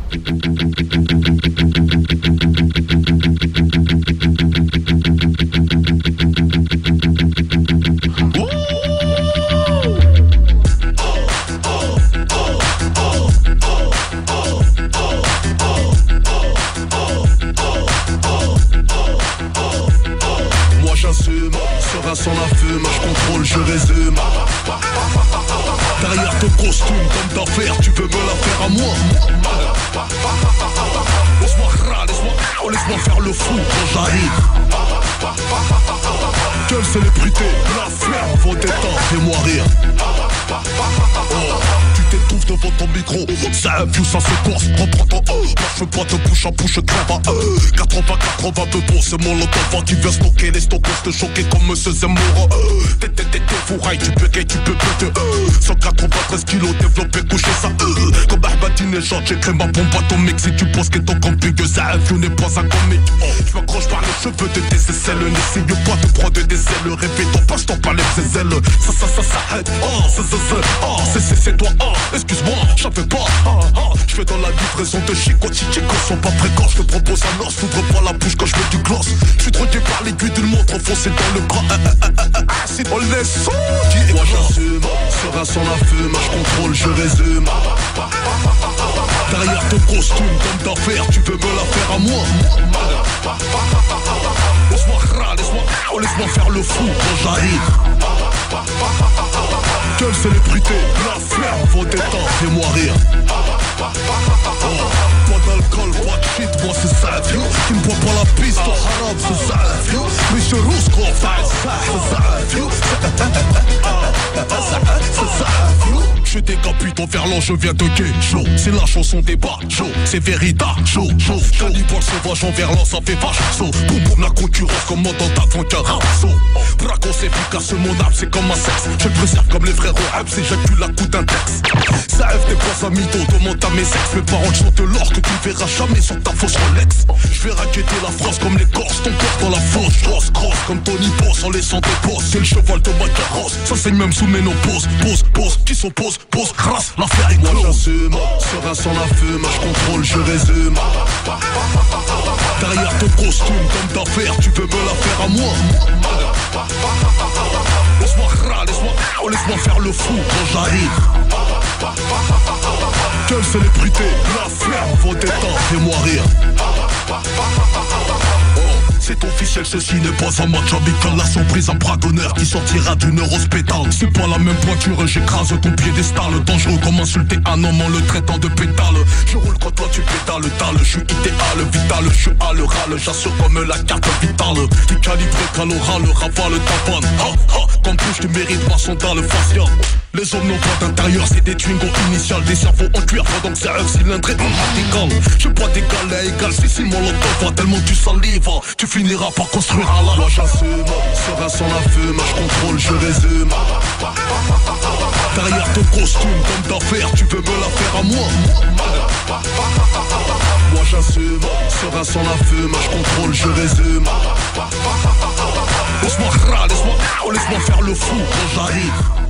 Sans la fume, je contrôle, je résume. Derrière ton costume, comme d'affaires, tu veux me la faire à moi. Laisse-moi faire le fou quand j'arrive. Quelle célébrité, la ferme, vos détentes, fais-moi rire. Tu t'étouffes devant ton micro, ça view, ça se corse, reprends ton moi je veux pas te bouche à bouche, crève à 80 peu bon, c'est mon lot d'enfant qui vient stocker les stockers, te choquer comme Monsieur Zemmour. T'es fourraille, tu peux péter 193 kilos développé, couché ça comme Ahmadinejad, j'écris ma bombe atomique. Si tu penses que ton compliqué, ça view n'est pas un comique. Je m'accroche par les cheveux de tes aisselles, n'essaye pas de prendre des ailes, répétons pas, je t'en parle de ses ailes. Ça aide, c'est toi, excuse-moi, j'avais pas. Je fais dans la livraison de Chico, si Chico sont pas précoces. Je te propose un os, s'ouvre pas la bouche quand je mets du gloss. Je suis drogué par l'aiguille d'une montre enfoncée dans le bras. Si on laisse son moi j'assume, serein sans la fume, je contrôle, je résume. Derrière ton costume, comme d'affaires, tu veux me la faire à moi. Laisse-moi faire le fou quand j'arrive. Quelle célébrité, la ferme, vos détentes, fais-moi rire. Pas d'alcool, pas de shit, moi c'est ça, vieux. Qui me boit pas la piste, en haram, c'est ça, vieux. Mais je rousse, gros, c'est ça, vieux. C'est ça, vieux. Je décapite en verlan, je viens de Gay-Show. C'est la chanson des bachos, c'est Vérita, chaud. Cannibale sauvage en verlan, ça fait vache saut. Boum boum, la concurrence commandant avant qu'un rapso. Braco c'est efficace, mon âme c'est comme un sexe. Je le préserve comme les frères au si j'accule la coup d'un texte. Ça rêve des poisses à mytho, demande à mes ex. Mes paroles sont de l'or que tu verras jamais sur ta fausse Rolex. Je vais raqueter la France comme les Corses, ton corps dans la fosse. Grosse comme Tony Boss en laissant des bosses. C'est le cheval de ma carrosse, ça saigne même sous ménopause. Pose, qui s'oppose, pose, crasse, l'affaire est close. Moi j'assume, serein sans la fume, je contrôle, je résume. Derrière ton costume, comme d'affaires, tu veux me la faire à moi. Laisse-moi faire le fou quand j'arrive. Quelle célébrité, la ferme, vos détentes, fais-moi rire. C'est officiel, ceci n'est pas un match amical. La surprise, un bras d'honneur qui sortira d'une rose pétale. C'est pas la même pointure, j'écrase ton piédestal. Dangereux comme insulter un homme en le traitant de pétale. Je roule quand toi tu pétales, je suis idéal, vital. Je suis à l'oral, j'assure comme la carte vitale. T'es calibré qu'à l'oral, ravale ta panne. Comme touche, tu mérites ma sandale faciale. Les hommes n'ont pas d'intérieur, c'est des Twingo initiales. Des cerveaux en cuir pendant que c'est un cylindré radical. Je bois d'égal à égal, si mon lot va tellement tu salives. Tu finiras par construire un lac. Moi j'assume, serein sans la fume, je contrôle, je résume. Derrière ton costume, comme d'affaires, tu veux me la faire à moi. Moi j'assume, serein sans la fume, je contrôle, je résume. Laisse-moi faire le fou quand j'arrive.